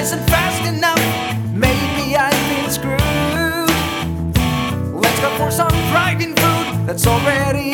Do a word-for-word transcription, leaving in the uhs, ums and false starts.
isn't fast enough. Maybe I've been screwed. Let's go for some fried food that's already